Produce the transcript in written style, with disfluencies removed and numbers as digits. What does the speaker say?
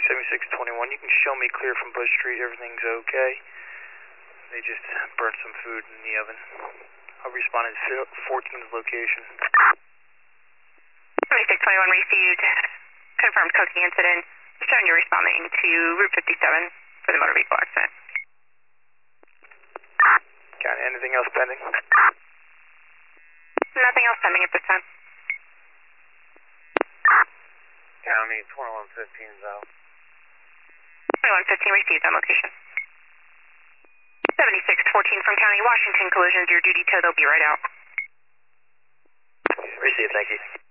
7621, you can show me clear from Bush Street, everything's okay. They just burnt some food in the oven. I'll respond at 14's location. 7621 received. Confirmed cooking incident. Showing you're responding to Route 57 for the motor vehicle accident. Got anything else pending? Nothing else pending at this time. County 2115's out. 2115 received on location. 7614 from County, Washington, collisions, your duty tow, they'll be right out. Received, thank you.